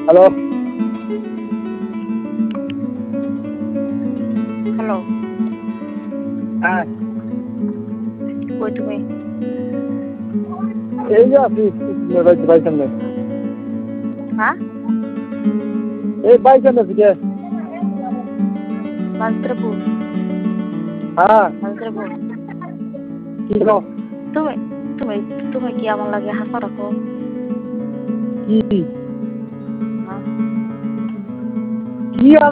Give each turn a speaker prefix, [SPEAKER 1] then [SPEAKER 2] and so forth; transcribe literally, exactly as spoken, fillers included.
[SPEAKER 1] hello
[SPEAKER 2] hello
[SPEAKER 1] হ্যাঁ
[SPEAKER 2] কই তুমি
[SPEAKER 1] এই যে আছি বাড়ির সামনে
[SPEAKER 2] হ্যাঁ
[SPEAKER 1] এই বাড়ির সামনে আছি কে
[SPEAKER 2] মন্ত্রপুর
[SPEAKER 1] হ্যাঁ
[SPEAKER 2] মন্ত্রপুর
[SPEAKER 1] কি বলো
[SPEAKER 2] তুমি তুমি তুমি কি আমার লাগে হাসা রাখো
[SPEAKER 1] কি
[SPEAKER 2] হ্যাঁ
[SPEAKER 1] কি